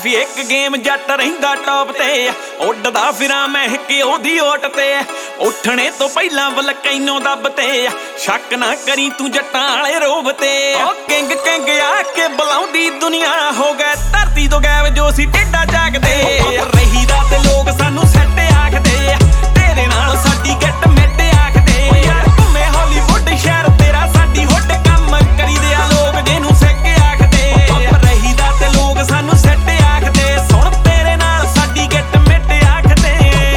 ਮਾਫੀ ਇੱਕ ਗੇਮ ਜੱਟ ਰਹਿੰਦਾ ਟੌਪ ਤੇ ਉੱਡਦਾ ਫਿਰਾਂ ਮੈਂ ਕਿ ਉਹਦੀ ਓਟ ਤੇ ਉੱਠਣੇ ਤੋਂ ਪਹਿਲਾਂ ਵਲਕੈਨੋ ਦੱਬ ਤੇ ਸ਼ੱਕ ਨਾ ਕਰੀ ਤੂੰ ਜੱਟਾਂ ਵਾਲੇ ਰੋਬ ਤੇ ਓ ਕਿੰਗ ਕਿੰਗ ਆ ਕੇ ਬੁਲਾਉਂਦੀ ਦੁਨੀਆ ਹੋ ਗਏ ਧਰਤੀ ਤੋਂ ਗਾਇਬ ਜੋ ਸੀ ਟੇਡਾ ਜਾਗਦੇ ਰਹੀਦਾ ਤੇ ਲੋਕ ਸਾਨੂੰ ਸੈੱਟ ਆਖਦੇ ਤੇਰੇ ਨਾਲ ਸਾਡੀ ਗਿੱਟ ਮਿੱਟ ਆਖਦੇ ਯਾਰ ਘੁੰਮੇ ਹਾਲੀਵੁੱਡ ਸ਼ਹਿਰ ਤੇਰਾ ਸਾਡੀ ਹੁੱਡ ਕੰਮ ਕਰੀਦੇ ਆ ਲੋਕ ਜਿਹਨੂੰ ਸਿੱਕ ਆਖਦੇ ਰਹੀਦਾ ਤੇ ਲੋਕ ਸਾਨੂੰ ਸੈੱਟ ਆਖਦੇ ਸੁਣ ਤੇਰੇ ਨਾਲ ਸਾਡੀ ਗਿੱਟ ਮਿੱਟ ਆਖਦੇ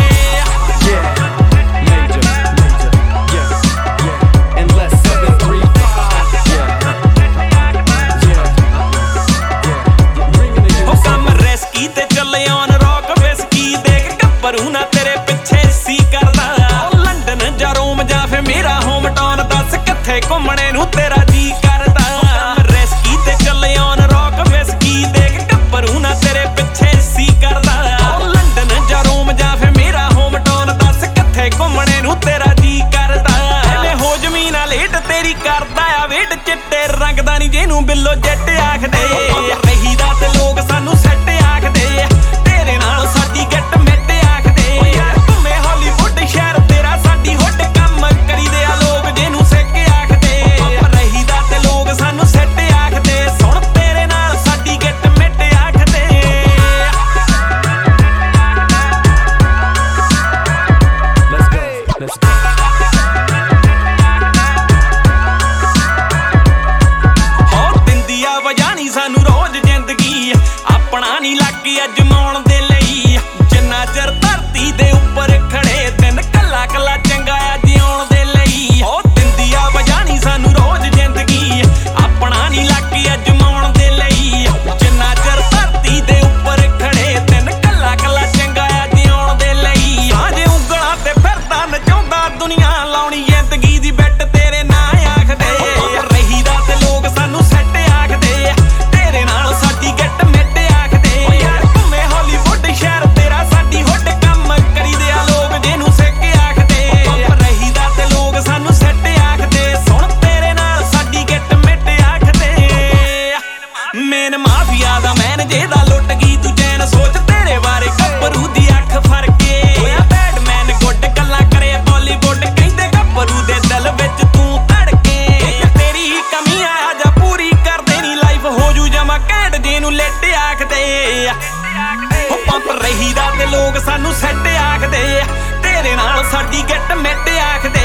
ਉਹ ਕੰਮ ਰਿਸਕੀ ਤੇ ਚੱਲੇ ਔਨ ਰੌਕ ਵਿਸਕੀ ਦੇਖ ਗੱਭਰੂ ਨਾ ਤੇਰੇ ਪਿੱਛੇ ਸੀ ਕਰਦਾ ਲੰਡਨ ਜਾਂ ਰੋਮ ਜਾਂ ਫਿਰ ਮੇਰਾ ਹੋਮ ਟਾਊਨ ਦੱਸ ਕਿੱਥੇ ਘੁੰਮਣੇ ਨੂੰ ਤੇਰਾ ਜੀ ਕਰਦਾ ਰਿਸਕੀ ਤੇ ਚੱਲੇ ਔਨ ਰੌਕ ਵਿਸਕੀ ਦੇਖ ਗੱਭਰੂ ਨਾ ਤੇਰੇ ਪਿੱਛੇ ਸੀ ਕਰਦਾ ਲੰਡਨ ਜਾਂ ਰੋਮ ਜਾਂ ਫਿਰ ਮੇਰਾ ਹੋਮ ਟਾਊਨ ਦੱਸ ਕਿੱਥੇ ਘੁੰਮਣੇ ਨੂੰ ਤੇਰਾ ਜੀ ਕਰਦਾ ਐਵੇਂ ਹੋ ਜ਼ਮੀਨ ਆ ਲੇਟ ਤੇਰੀ ਕਰਦਾ ਆ ਵੇਟ ਚਿੱਟੇ ਰੰਗ ਦਾ ਨੀ ਜਿਹਨੂੰ ਬਿੱਲੋ ਜੱਟ ਆਖਦੇ ਰਹੀਦਾ ਤੇ ਲੋਕ ਸਾਨੂੰ ਸੈੱਟ ਆਖਦੇ ਤੇਰੇ ਨਾਲ ਸਾਡੀ ਗਿੱਟ ਮਿੱਟ ਆਖਦੇ ਯਾਰ ਘੁੰਮੇ ਹਾਲੀਵੁੱਡ ਸ਼ਹਿਰ ਤੇਰਾ ਸਾਡੀ ਹੁੱਡ ਕੰਮ ਕਰੀਦੇ ਆ ਲੋਕ ਜਿਹਨੂੰ ਸਿੱਕ ਆਖਦੇ ਰਹੀਦਾ ਤੇ ਲੋਕ ਸਾਨੂੰ ਸੈੱਟ ਆਖਦੇ ਸੁਣ ਤੇਰੇ ਨਾਲ ਸਾਡੀ ਗਿੱਟ ਮਿੱਟ ਆਖਦੇ ਹੋ ਦਿੰਦੀ ਆ ਵਜ੍ਹਾ ਨੀ ਸਾਨੂੰ ਰੋਜ਼ ਜ਼ਿੰਦਗੀ ਆਪਣਾ ਨੀ ਲੱਗੀ ਅਜਮਾਉਣ ਦੇ ਲਈ ਜਿੰਨਾ ਚਿਰ ਧਰਤੀ ਦੇ ਉੱਪਰ ਖੜੇ ਦਿਨ ਕੱਲਾ ਕੱਲਾ ਚੰਗਾ ਆ ਜਿਉਣ ਦੇ ਲਈ ਹੋ ਦਿੰਦੀ ਆ ਵਜ੍ਹਾ ਨੀ ਸਾਨੂੰ ਰੋਜ਼ ਜ਼ਿੰਦਗੀ ਆਪਣਾ ਨੀ ਲੱਗੀ ਅਜਮਾਉਣ ਦੇ ਲਈ ਜਿੰਨਾ ਚਿਰ ਧਰਤੀ ਦੇ ਉੱਪਰ ਖੜੇ ਦਿਨ ਕੱਲਾ ਕੱਲਾ ਚੰਗਾ ਆ ਜਿਉਣ ਦੇ ਲਈ ਸਾਂਝੇ ਉਂਗਲਾਂ ਤੇ ਫਿਰਦਾ ਨਚਾਉਂਦਾ ਦੁਨੀਆ ਲਾਉਣੀ ਜ਼ਿੰਦਗੀ ਦੀ ਬਿੱਟ ਤੇਰੇ ਨਾਂ ਆਖਦੇ ਰਹੀਦਾ ਤੇ ਲੋਕ ਸਾਨੂੰ ਸੈੱਟ ਆਖਦੇ ਤੇਰੇ ਨਾਲ ਸਾਡੀ ਗਿੱਟ ਮਿੱਟ ਆਖਦੇ ਯਾਰ ਘੁੰਮੇ ਹਾਲੀਵੁੱਡ ਸ਼ਹਿਰ ਤੇਰਾ ਸਾਡੀ ਹੁੱਡ ਕੰਮ ਕਰੀਦੇ ਆ ਲੋਕ ਜਿਹਨੂੰ ਸਿੱਕ ਆਖਦੇ ਰਹੀਦਾ ਤੇ ਲੋਕ ਸਾਨੂੰ ਸੈੱਟ ਆਖਦੇ ਸੁਣ ਤੇਰੇ ਨਾਲ ਸਾਡੀ ਗਿੱਟ ਮਿੱਟ ਆਖਦੇ ਮੇਨ ਮਾਫੀਆ ਦਾ ਮੈਨ ਜਿਹਦਾ ਲੁੱਟ ਗਈ ਤੂੰ ਚੈਨ ਸੋਚ ਤੇਰੇ ਬਾਰੇ ਗੱਭਰੂ ਦੀ ਅੱਖ ਫਰਕੇ ਹੋਇਆ ਬੈਡਮੈਨ ਗੁੱਡ ਗੱਲਾਂ ਕਰੇ ਬਾਲੀਵੁੱਡ ਕਹਿੰਦੇ ਗੱਭਰੂ ਦੇ ਦਿਲ ਵਿੱਚ ਤੂੰ ਧੜਕੇ ਤੇਰੀ ਕਮੀ ਆ ਜਾ ਪੂਰੀ ਕਰਦੇ ਨੀ ਲਾਈਫ ਹੋ ਜੂ ਜਮਾ ਘੈਂਟ ਜਿਹਨੂੰ ਲਿੱਟ ਆਖਦੇ ਉਹ ਪੰਪ ਰਹੀਦਾ ਤੇ ਲੋਕ ਸਾਨੂੰ ਸੈੱਟ ਆਖਦੇ ਤੇਰੇ ਨਾਲ ਸਾਡੀ ਗਿੱਟ ਮਿੱਟ ਆਖਦੇ